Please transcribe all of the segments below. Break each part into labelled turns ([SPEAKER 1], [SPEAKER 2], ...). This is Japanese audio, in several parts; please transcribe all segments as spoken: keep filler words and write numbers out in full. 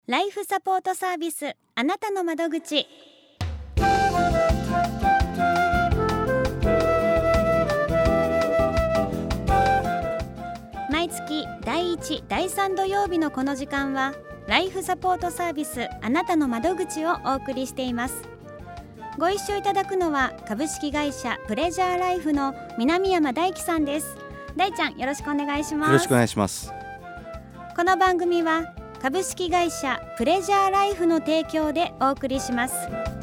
[SPEAKER 1] ライフサポートサービス、あなたの窓口。毎月だいいち、だいさん土曜日のこの時間はライフサポートサービス、あなたの窓口をお送りしています。ご一緒いただくのは株式会社プレジャーライフの南山大樹さんです。大ちゃん、よろしくお願いします。
[SPEAKER 2] よろしくお願いします。
[SPEAKER 1] この番組は株式会社プレジャーライフの提供でお送りします。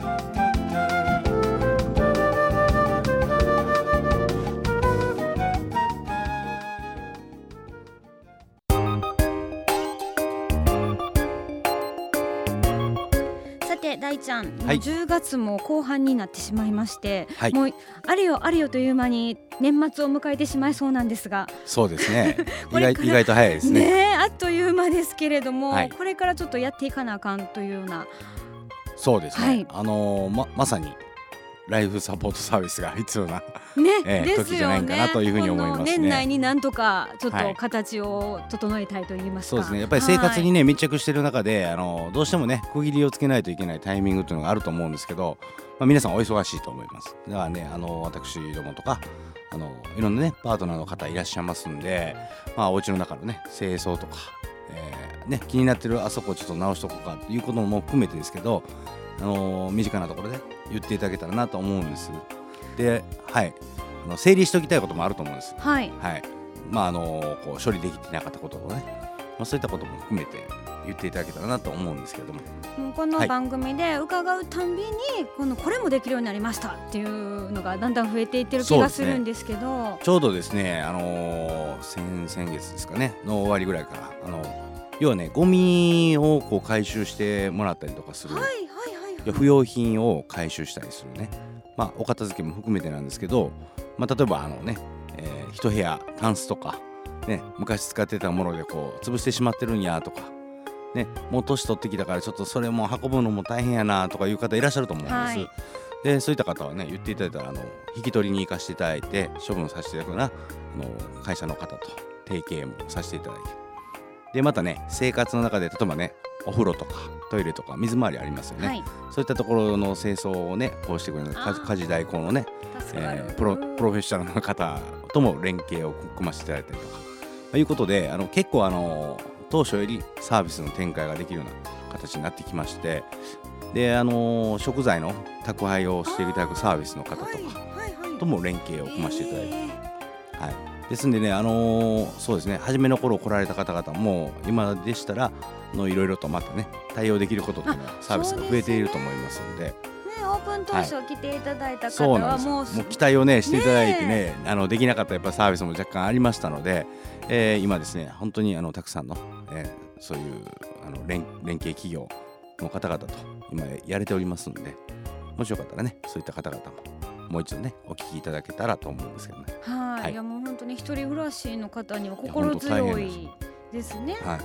[SPEAKER 1] さて大ちゃん、
[SPEAKER 2] はい、
[SPEAKER 1] じゅうがつも後半になってしまいまして、
[SPEAKER 2] はい、
[SPEAKER 1] もうあれよあれよという間に年末を迎えてしまいそうなんですが。
[SPEAKER 2] そうですね意外、意外と早いですね。
[SPEAKER 1] ねえ、あっという間ですけれども、
[SPEAKER 2] はい、
[SPEAKER 1] これからちょっとやっていかなあかんというような。
[SPEAKER 2] そうですね、はい、あのー、ま, まさにライフサポートサービスが必要な、
[SPEAKER 1] ね
[SPEAKER 2] えー、
[SPEAKER 1] ですよね、
[SPEAKER 2] 時じゃないかなというふうに思いますね。
[SPEAKER 1] 年内になんとかちょっと形を整えたいと言いますか、
[SPEAKER 2] はい、そうですね。やっぱり生活にね、はい、密着している中で、あのどうしてもね区切りをつけないといけないタイミングというのがあると思うんですけど、まあ、皆さんお忙しいと思います。だからね、あの私どもとかあのいろんなねパートナーの方いらっしゃいますんで、まあ、お家の中のね清掃とか、えーね、気になってるあそこをちょっと直しとこうかということも含めてですけど、あの身近なところで言っていただけたらなと思うんです。で、はい、あの整理しておきたいこともあると思うんです。
[SPEAKER 1] はい、
[SPEAKER 2] はい、まああのこう処理できてなかったことをね、まあ、そういったことも含めて言っていただけたらなと思うんですけれども、
[SPEAKER 1] もうこの番組で伺うたんびに、はい、このこれもできるようになりましたっていうのがだんだん増えていってる気がするんですけど、
[SPEAKER 2] ね、ちょうどですね、あのー、先, 先月ですかねの終わりぐらいから、あの要はねゴミをこう回収してもらったりとかする、はいはいはいはい、不用品を回収したりするね、まあ、お片付けも含めてなんですけど、まあ、例えばあのね、えー、一部屋タンスとか、ね、昔使ってたものでこう潰してしまってるんやとか、ね、もう年取ってきたからちょっとそれも運ぶのも大変やなとかいう方いらっしゃると思うんです、はい、でそういった方はね言っていただいたらあの引き取りに行かせていただいて処分させていただくようなあの会社の方と提携もさせていただいて、でまたね生活の中で例えばねお風呂とかトイレとか水回りありますよね、はい、そういったところの清掃をねこうしてくれる家事代行のね、えー、プロ、プロフェッショナルの方とも連携を組ませていただいたりとかということで、あの結構あの当初よりサービスの展開ができるような形になってきまして、であの食材の宅配をしていただくサービスの方とかとも連携を組ませていただいて、えーはい、ですんでね、あのー、そうですね、初めの頃来られた方々も今でしたらいろいろとまたね対応できることっていうのはサービスが増えていると思いますので、ね、
[SPEAKER 1] オープン当初来ていただいた方はもう、
[SPEAKER 2] はい、もう期待をねしていただいて ね, ねあのできなかったやっぱサービスも若干ありましたので、えー、今ですね本当にあのたくさんの、えー、そういうあの 連, 連携企業の方々と今やれておりますので、もしよかったらねそういった方々ももう一度ねお聞きいただけたらと思うんですけどね。
[SPEAKER 1] はい、はい、いやもう本当に一人暮らしの方には心強いですね。
[SPEAKER 2] はい、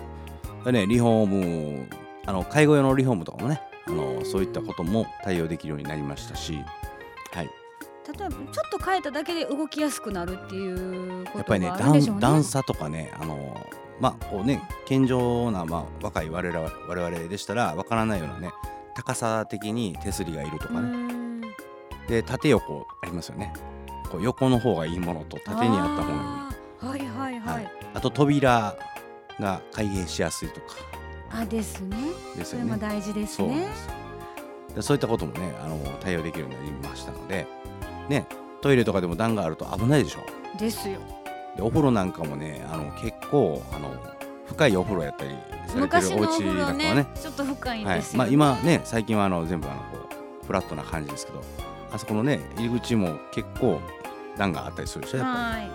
[SPEAKER 2] ね、リフォームあの介護用のリフォームとかもね、あのそういったことも対応できるようになりましたし、はい、
[SPEAKER 1] 例えばちょっと変えただけで動きやすくなるっていうことがあるでしょうね。
[SPEAKER 2] やっぱりね段差とかね、あのまあこうね健常な、まあ、若い我々、我々でしたらわからないようなね高さ的に手すりがいるとかね、で縦横ありますよね。こう横の方がいいものと縦にあった方がいい、
[SPEAKER 1] はいはいはい、はい、
[SPEAKER 2] あと扉が開閉しやすいとか、
[SPEAKER 1] あですね、
[SPEAKER 2] ですよね、
[SPEAKER 1] それも大事ですね。
[SPEAKER 2] そうです。でそういったこともねあの対応できるようになりましたので、ね、トイレとかでも段があると危ないでしょ。
[SPEAKER 1] ですよ。
[SPEAKER 2] でお風呂なんかもねあの結構あの深いお風呂やったりされてるお家なんかはね、
[SPEAKER 1] 昔のお風呂ねちょっと深いんですよ、ね。
[SPEAKER 2] はい、まあ、今ね最近はあの全部あのこうフラットな感じですけど、あそこのね入り口も結構段があったりするでしょやっぱり。はい、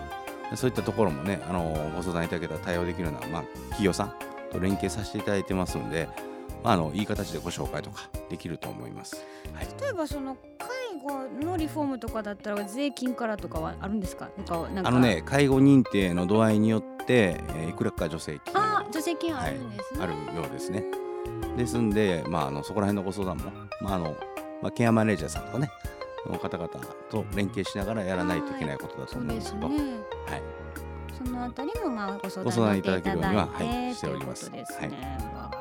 [SPEAKER 2] そういったところもねあのご相談いただけたら対応できるような、まあ、企業さんと連携させていただいてますので、まあ、あのいい形でご紹介とかできると思います。はい、
[SPEAKER 1] 例えばその介護のリフォームとかだったら税金からとかはあるんですか？なんかなんか
[SPEAKER 2] あのね介護認定の度合いによって、えー、いくらか助成金
[SPEAKER 1] あ助成金あるんですね、
[SPEAKER 2] はい、あるようですね。ですんで、まあ、あのそこら辺のご相談も、まああのまあ、ケアマネージャーさんとかねの方々と連携しながらやらないといけないことだと思うんですけど、はい、
[SPEAKER 1] そのあたりもまあご相
[SPEAKER 2] 談いただけるようには、
[SPEAKER 1] はい、
[SPEAKER 2] しております。
[SPEAKER 1] ということですね。はい、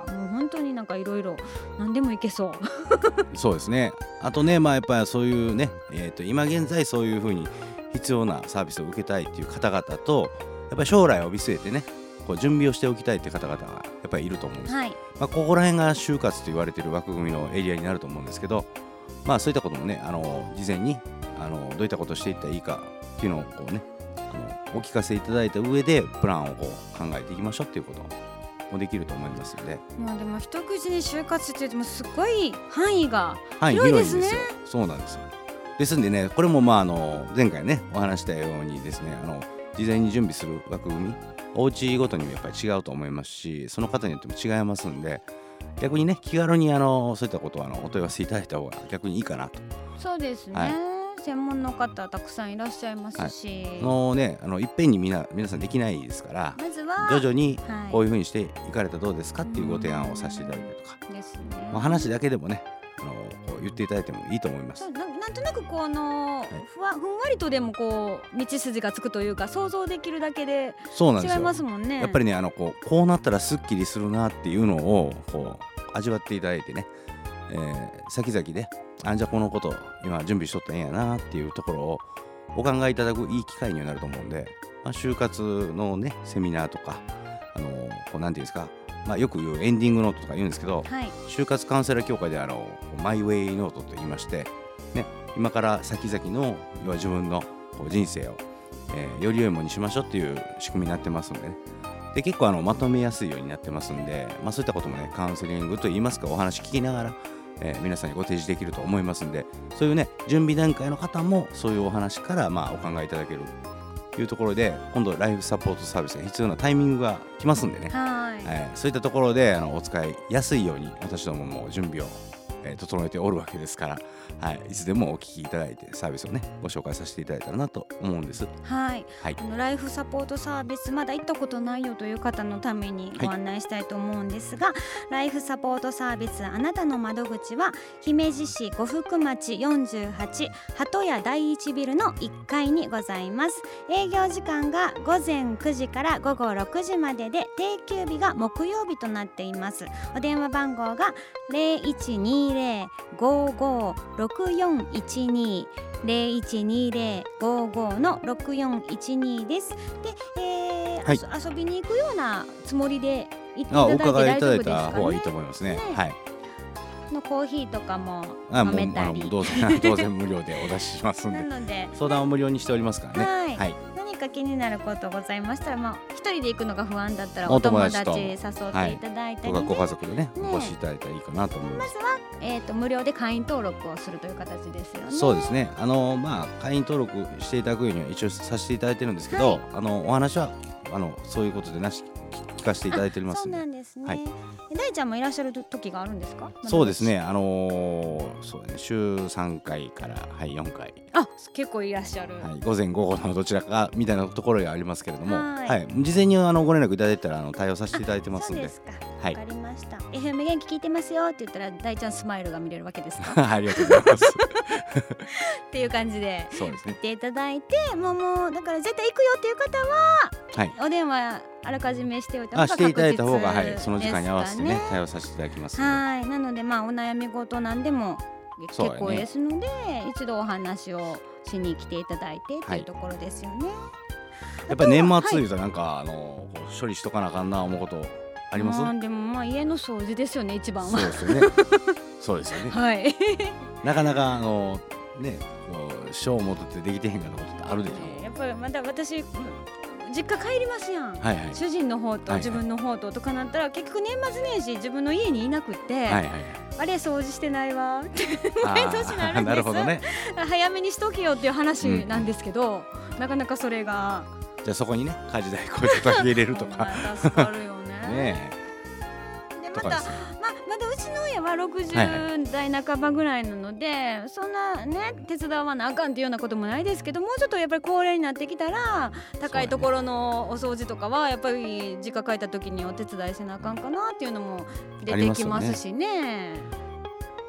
[SPEAKER 1] もう本当になんかいろいろ何でもいけそう
[SPEAKER 2] そうですね。あとね、まあやっぱりそういうね、えー、と今現在そういうふうに必要なサービスを受けたいっていう方々と、やっぱり将来を見据えてね、こう準備をしておきたいっていう方々がやっぱりいると思うんです、
[SPEAKER 1] はい。
[SPEAKER 2] まあ、ここら辺が就活と言われている枠組みのエリアになると思うんですけど、まあそういったこともね、あの事前にあのどういったことをしていったらいいかっていうのをこうね、あのお聞かせいただいた上でプランをこう考えていきましょうっていうこともできると思いますので。
[SPEAKER 1] もうでも一口に就活って言ってもすごい範囲が
[SPEAKER 2] はい、
[SPEAKER 1] 広いですね。
[SPEAKER 2] 広いんですよ。そうなんですよ。ですんでね、これもまああの前回ねお話したようにですね、あの事前に準備する枠組み、お家ごとにもやっぱり違うと思いますし、その方によっても違いますんで、逆にね気軽にあのそういったことをあのお問い合わせいただいた方が逆にいいかなと。
[SPEAKER 1] そうですね、
[SPEAKER 2] はい、
[SPEAKER 1] 専門の方たくさんいらっしゃいますし、
[SPEAKER 2] はい、もうね、あのいっぺんにみな皆さんできないですから、
[SPEAKER 1] まずは
[SPEAKER 2] 徐々にこういうふうにしていかれたらどうですかっていうご提案をさせていただいたりとか
[SPEAKER 1] ですね、
[SPEAKER 2] まあ、話だけでもね、あのこう言っていただいてもいいと思います。
[SPEAKER 1] な, なんとなくこの、はい、ふ, わふんわりとでもこう道筋がつくというか、想像できるだけで違いますもんね。
[SPEAKER 2] やっぱりね、あのこうこうなったらすっきりするなっていうのをこう味わっていただいてね、えー、先々であじゃあこのこと今準備しとったらええんやなっていうところをお考えいただくいい機会にはなると思うんで、まあ、就活のねセミナーとか、あのこうなんていうんですか、まあ、よく言うエンディングノートとか言うんですけど、はい、就活カウンセラー協会であのマイウェイノートと言いまして、ね、今から先々の要は自分の人生を、えー、より良いものにしましょうっていう仕組みになってますんでね。で結構あのまとめやすいようになってますんで、まあ、そういったこともねカウンセリングといいますかお話聞きながら、えー、皆さんにご提示できると思いますんで、そういうね準備段階の方もそういうお話からまあお考えいただけるというところで、今度ライフサポートサービスが必要なタイミングが来ますんでね、はい、えー、そういったところであのお使いやすいように私どもも準備を、えー、整えておるわけですから、はい、いつでもお聞きいただいてサービスをねご紹介させていただいたらなと思うんです。
[SPEAKER 1] はい、はい、あのライフサポートサービスまだ行ったことないよという方のためにご案内したいと思うんですが、はい、ライフサポートサービスあなたの窓口は姫路市呉服町よんじゅうはち鳩屋第一ビルのいっかいにございます。営業時間がごぜんくじからごごろくじまでで、定休日が木曜日となっています。お電話番号が ゼロいちにゼロ ごーごーろくよんいちに ゼロいちにゼロ ごーごー のろくよんいちにです。で、えーはい、遊びに行くようなつもりで行っていただいて大丈夫ですかね。お伺いいただいた
[SPEAKER 2] 方がいいと思いますね。ね、はい、
[SPEAKER 1] のコーヒーとかも飲めたり、
[SPEAKER 2] あもうどうぞ当然無料でお出ししますんでなので相談を無料にしておりますからね。
[SPEAKER 1] はい、はい、何か気になることございましたら、まあ、一人で行くのが不安だったらお友達誘っていただいたり、ね、
[SPEAKER 2] はい、ご家族で ね, ねお越しいただいたらいいかなと思います。
[SPEAKER 1] まずは、えー、と無料で会員登録をするという形ですよね。
[SPEAKER 2] そうですね、あの、まあ、会員登録していただくようには一応させていただいてるんですけど、はい、あのお話はあのそういうことでなし聞かせていただいておりますので。
[SPEAKER 1] そうなんですね、
[SPEAKER 2] はい、
[SPEAKER 1] 大ちゃんもいらっしゃる時があるんですか？
[SPEAKER 2] そうですね、あのーそうね、週さんかいから、はい、よんかい、
[SPEAKER 1] あ結構いらっしゃる、
[SPEAKER 2] はい、午前午後のどちらかみたいなところがありますけれども、
[SPEAKER 1] はい、
[SPEAKER 2] はい、事前にあのご連絡いただいたらあの対応させていただいてますので。
[SPEAKER 1] そうですか、
[SPEAKER 2] はい、
[SPEAKER 1] わかりました。 エフエム 元気聞いてますよって言ったら大ちゃんスマイルが見れるわけですか？
[SPEAKER 2] ありがとうございます
[SPEAKER 1] っていう感じで
[SPEAKER 2] そうですね、
[SPEAKER 1] 言っていただいて、もうもうだから絶対行くよっていう方は、はい、お電話あらかじめしておいた方が確実です、ね、していただいた方が、はい、
[SPEAKER 2] その時間に合わせてね対応させていただきますので、
[SPEAKER 1] はい、なのでまあお悩み事なんでも結構ですので、ね、一度お話をしに来ていただいてっていうところですよね、はい、
[SPEAKER 2] やっぱり年末いうとなんか、はい、あの処理しとかなあかんな思うことあります？
[SPEAKER 1] まあ、でもまあ家の掃除ですよね一番は。
[SPEAKER 2] そうですよねそうですよね、はい、なかなかあのね賞を戻ってできてへんかったことってあるでしょ、
[SPEAKER 1] えー、やっぱりまだ私実家帰りますやん、はいはい、主人の方と自分の方ととかなったら、はいはい、結局年末年始自分の家にいなくて、はいはいはい、あれ掃除してないわって毎年なるんです。
[SPEAKER 2] なるほどね、
[SPEAKER 1] 早めにしとけよっていう話なんですけど、うん、なかなかそれが
[SPEAKER 2] じゃあそこにね家事代こうやって入れるとか
[SPEAKER 1] 助かるよね
[SPEAKER 2] ね
[SPEAKER 1] えでまた、ま、まだうちの親はろくじゅうだいなかばぐらいなので、はいはい、そんなね手伝わなあかんっていうようなこともないですけど、もうちょっとやっぱり高齢になってきたら高いところのお掃除とかはやっぱり実家帰った時にお手伝いせなあかんかなっていうのも出てきますしね。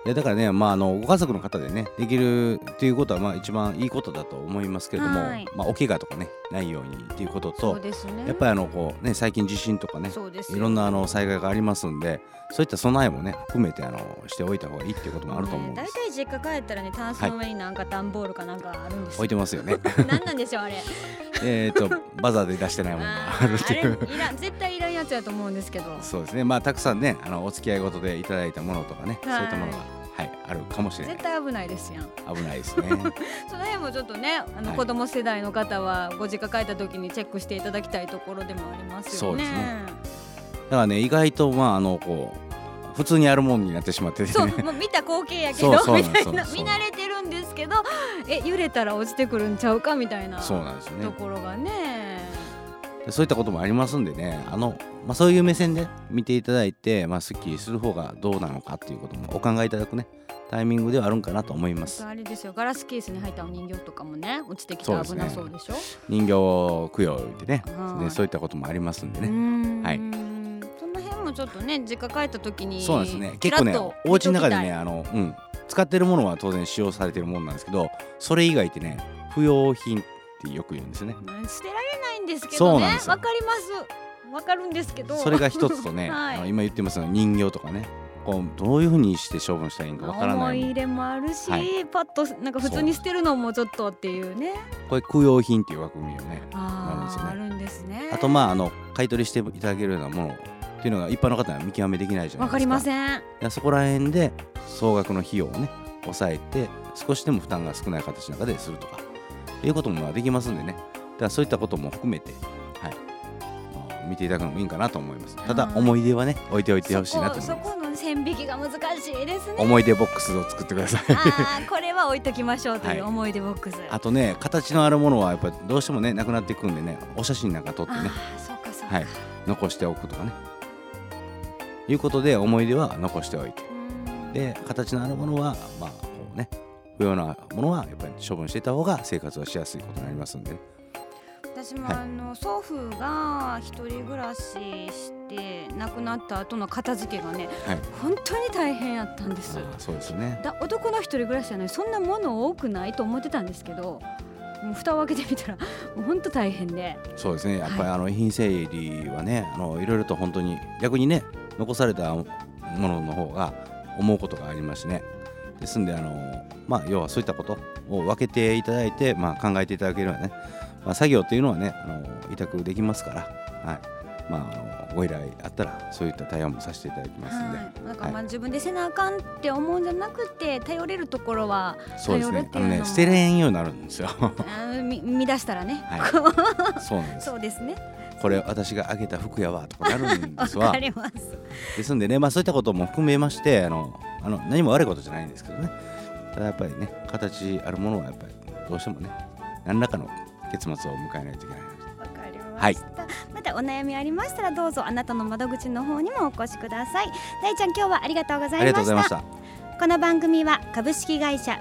[SPEAKER 2] やだからね、まあ、あのご家族の方でねできるっていうことはまあ一番いいことだと思いますけれども、
[SPEAKER 1] はい、
[SPEAKER 2] まあ、お怪我とかねないようにっていうことと、
[SPEAKER 1] そうですね、
[SPEAKER 2] やっぱりあのこう、ね、最近地震とかねいろんなあの災害がありますんで、そういった備えもね含めてあのしておいた方がいいっていうこともあると思うんです。
[SPEAKER 1] だいたい実家帰ったらねタンスの上になんか段ボールかなんかあるんですよ、
[SPEAKER 2] 置いてますよね
[SPEAKER 1] 何なんでしょうあれ
[SPEAKER 2] えっとバザーで出してないものがあるっていう。
[SPEAKER 1] あれいら絶対いらんやつやと思うんですけど。
[SPEAKER 2] そうですね、まあたくさんねあのお付き合いごとでいただいたものとかね、はい、そういったものが、はい、あるかもしれない。
[SPEAKER 1] 絶対危ないですやん。
[SPEAKER 2] 危ないですね
[SPEAKER 1] その辺もちょっとねあの子供世代の方はご実家帰った時にチェックしていただきたいところでもありますよね。
[SPEAKER 2] そうですね。だからね意外とまああのこう普通にあるもんになってしまってて、ね、
[SPEAKER 1] そうもう見た光景やけど
[SPEAKER 2] そう
[SPEAKER 1] みたいな見慣れてるんですけど、え揺れたら落ちてくるんちゃうかみたいな
[SPEAKER 2] そうなんですよね
[SPEAKER 1] ところがね。
[SPEAKER 2] そういったこともありますんでね、あの、まあ、そういう目線で見ていただいて、まあ、スッキリする方がどうなのかっていうこともお考えいただくねタイミングではあるんかなと思います。
[SPEAKER 1] あれですよ、ガラスケースに入ったお人形とかもね落ちてきて危なそうでしょ。
[SPEAKER 2] 人形供養を置いてね、でそういったこともありますんでね。
[SPEAKER 1] うん
[SPEAKER 2] はい、
[SPEAKER 1] その辺もちょっとね実家帰った時に
[SPEAKER 2] そうなんですね。結構ねお家の中でねあの、うん、使ってるものは当然使用されてるものなんですけど、それ以外ってね不要品ってよく言うんですよね。
[SPEAKER 1] 捨てられないんですけどね。わかりますわかるんですけど、
[SPEAKER 2] それが一つとね、はい、あの今言ってますように人形とかね、こうどういうふうにして処分したらいいのかわからない。
[SPEAKER 1] 思い入れもあるし、はい、パッとなんか普通に捨てるのもちょっとっていうね。
[SPEAKER 2] これ供養品っていう枠組みがねあ
[SPEAKER 1] あるんですね。
[SPEAKER 2] あとまああの買い取りしていただけるようなものっていうのが一般の方は見極めできないじゃないですか。
[SPEAKER 1] わかりません。
[SPEAKER 2] そこら辺で総額の費用をね抑えて少しでも負担が少ない形の中でするとかいうこともできますんでね。だからそういったことも含めて、はい、見ていただくのもいいかなと思います。ただ思い出はね置いておいてほしいなと思います。
[SPEAKER 1] そこ、そこの線引きが難しいですね。
[SPEAKER 2] 思い出ボックスを作ってください。
[SPEAKER 1] あこれは置いときましょうという思い出ボックス、はい、
[SPEAKER 2] あとね形のあるものはやっぱりどうしてもねなくなっていくんでね、お写真なんか撮ってね、
[SPEAKER 1] そうかそうか、
[SPEAKER 2] はい、残しておくとかねいうことで思い出は残しておいて、で形のあるものはまあこうね不要なものはやっぱり処分していた方が生活はしやすいことになりますんで、ね、
[SPEAKER 1] 私もあの、はい、祖父が一人暮らしして亡くなった後の片付けがね、はい、本当に大変やったんです。
[SPEAKER 2] あそうですね。
[SPEAKER 1] だ男の一人暮らしじゃない、そんなもの多くないと思ってたんですけど、もう蓋を開けてみたらもう本当大変で。そうですね、
[SPEAKER 2] やっぱりあの遺品整理はね、あのいろいろと本当に逆にね残されたものの方が思うことがありますね。ですんであの、まあ、要はそういったことを分けていただいて、まあ、考えていただければね、まあ、作業っていうのはねあの委託できますから、はいまあ、あのご依頼あったらそういった対応もさせていただきますので、はい、
[SPEAKER 1] なんかまあ、はい、自分でせなあかんって思うんじゃなくて頼れるところは頼るっていうのも、そうですね、あのね
[SPEAKER 2] 捨てれんようになるんですよ
[SPEAKER 1] 見出したらね、
[SPEAKER 2] はい、そうなんです。
[SPEAKER 1] そうですね、
[SPEAKER 2] これ私があげた服やわとかなるんですわ。
[SPEAKER 1] わかります。
[SPEAKER 2] ですんでね、まあ、そういったことも含めましてあのあの何も悪いことじゃないんですけどね、ただやっぱりね形あるものはやっぱりどうしてもね何らかの結末を迎えないといけないので。
[SPEAKER 1] わかりました、はい、またお悩みありましたらどうぞあなたの窓口の方にもお越しください。大ちゃん今日はありがとうございました。
[SPEAKER 2] ありがとうございました。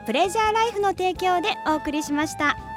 [SPEAKER 1] この番組は株式会社プレジャーライフの提供でお送りしました。